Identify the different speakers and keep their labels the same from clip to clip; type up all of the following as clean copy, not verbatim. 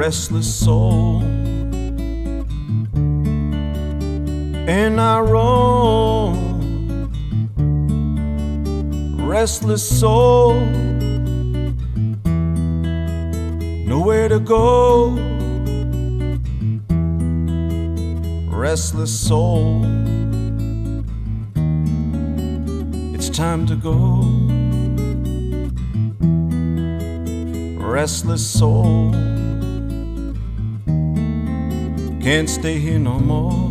Speaker 1: restless soul, and I roam, restless soul, nowhere to go, restless soul, it's time to go, restless soul, can't stay here no more.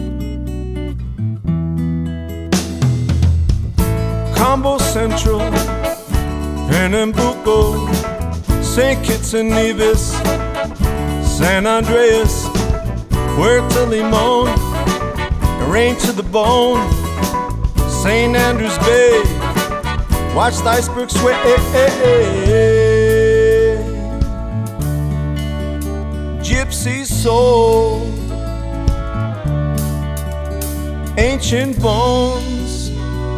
Speaker 1: Combo Central, Pernambuco, St. Kitts and Nevis, San Andreas, Puerto Limon, rain to the bone, St. Andrews Bay, watch the iceberg sway. Gypsy soul, ancient bones,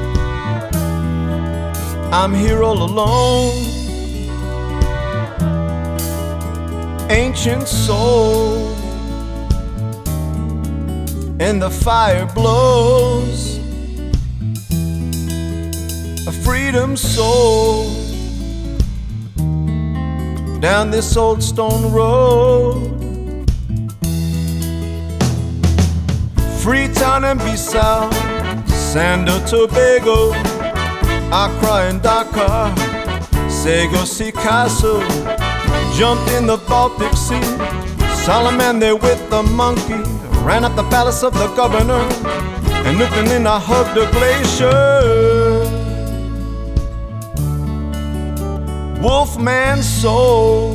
Speaker 1: I'm here all alone, ancient soul, and the fire blows, a freedom soul, down this old stone road, Freetown and Bissau, Sando Tobago, Accra and Dakar, Sego Sikasso, jumped in the Baltic Sea, Solomon there with the monkey, ran up the palace of the governor, and Nukunina hugged the glacier. Wolfman soul,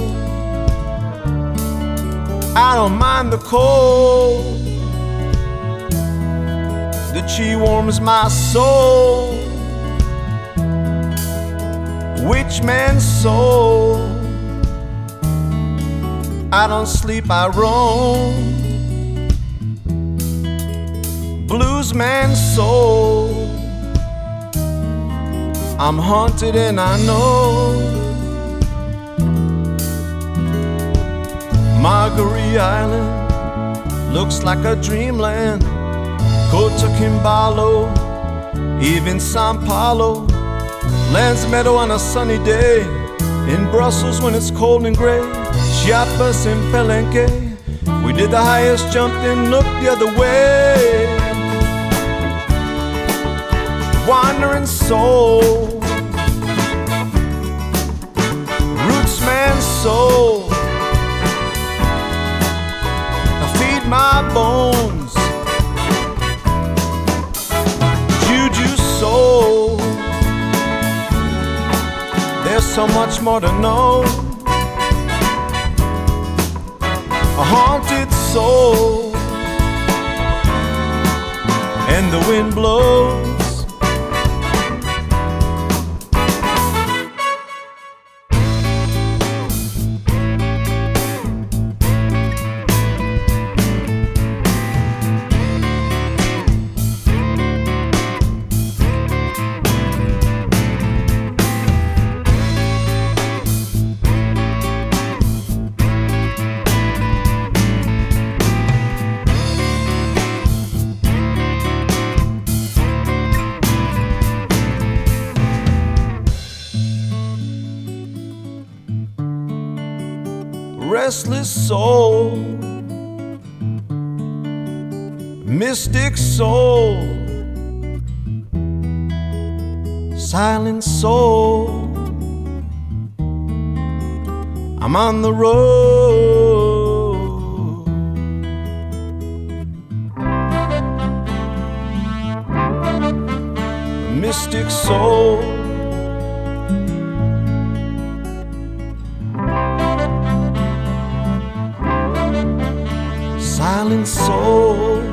Speaker 1: I don't mind the cold, the chi warms my soul. Witchman's soul, I don't sleep, I roam. Bluesman's soul, I'm haunted and I know. Margaree Island looks like a dreamland. Kota Kimbalo, even Sao Paulo, Lands Meadow on a sunny day, in Brussels when it's cold and gray, Chiapas and Palenque, we did the highest jump then looked the other way. Wandering soul, rootsman's soul, I feed my bones. Juju soul, there's so much more to know. A haunted soul, and the wind blows. Restless soul, mystic soul, silent soul, I'm on the road. Mystic soul, silent soul,